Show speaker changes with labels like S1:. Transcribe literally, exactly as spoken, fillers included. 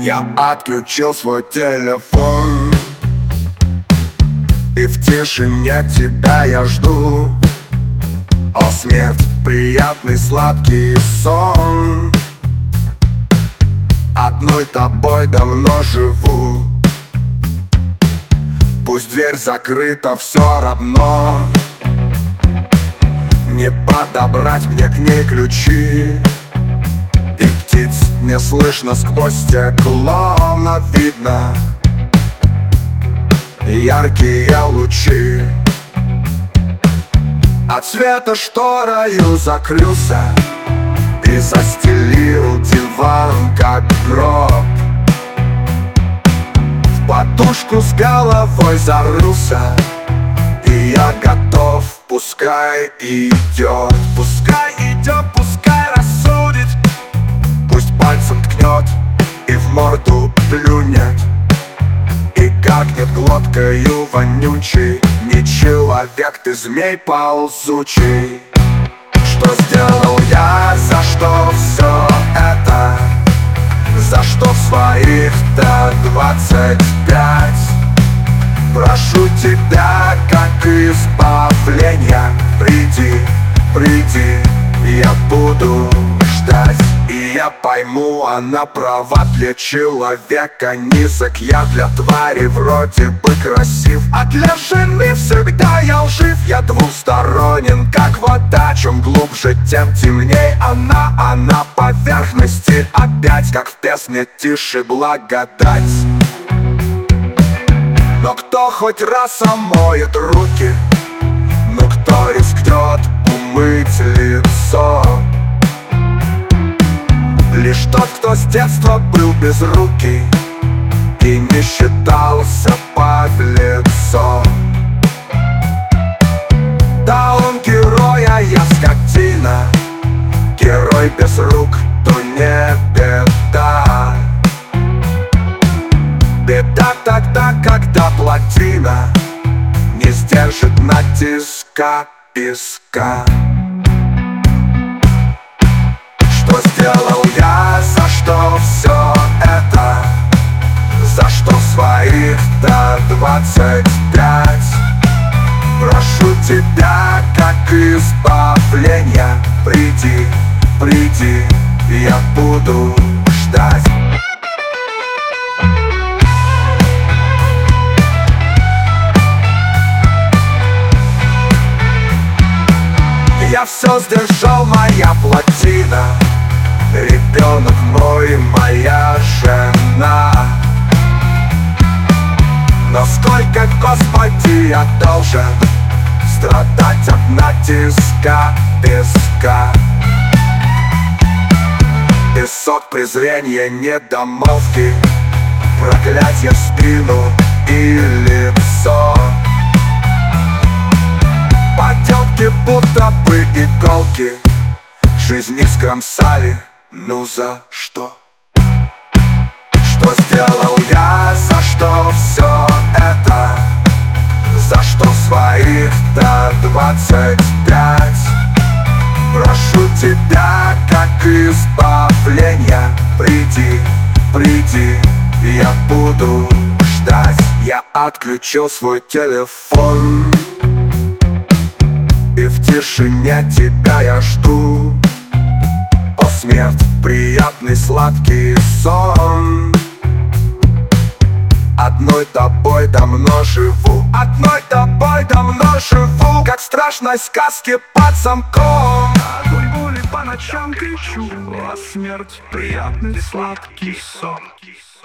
S1: Я отключил свой телефон, и в тишине тебя я жду. О, смерть, приятный сладкий сон, одной тобой давно живу. Пусть дверь закрыта, все равно не подобрать мне к ней ключи. И птиц не слышно сквозь стекло, но видно яркие лучи. От света шторою закрылся и застелил диван, как гроб. В подушку с головой зарылся, и я готов. Пускай идет, пускай идет, пускай рассудит. Пусть пальцем ткнет и в морду плюнет, и гакнет глоткою вонючий. Не человек, ты змей ползучий. Что сделал я, за что все это? За что в своих-то двадцать пять? Прошу тебя, как избавления, приди, приди, я буду ждать. И я пойму, она права, для человека низок. Я для твари вроде бы красив, а для жены всегда я лжив. Я двусторонен, как вода, чем глубже, тем темней она. А на поверхности опять, как в песне, тише благодать. Но кто хоть раз омоет руки? Ну кто рискнет умыть лицо? Лишь тот, кто с детства был безрукий и не считался подлецом. Да он герой, а я скотина. Герой без рук, то не беда. Беда тогда, когда плотина не сдержит натиска песка. Что сделал я, за что все это? За что в своих-то двадцать пять? Прошу тебя, как избавления, приди, приди, я буду ждать. Я все сдержал, моя плотина, ребенок мой, моя жена. Но сколько, Господи, я должен страдать от натиска песка? Песок, презрение, недомолвки, проклятье в спину и лицо. Потемки, будто бы иголки, жизнь не скромсали, ну за что? Что сделал я, за что все это? За что в своих-то двадцать пять? Прошу тебя, как избавления, приди, приди, я буду ждать. Я отключил свой телефон, и в тишине тебя я жду. О, смерть, приятный сладкий сон, одной тобой давно живу. Одной тобой давно живу, как в страшной сказке под замком.
S2: Огонь боли по ночам кричу, а смерть приятный сладкий сон.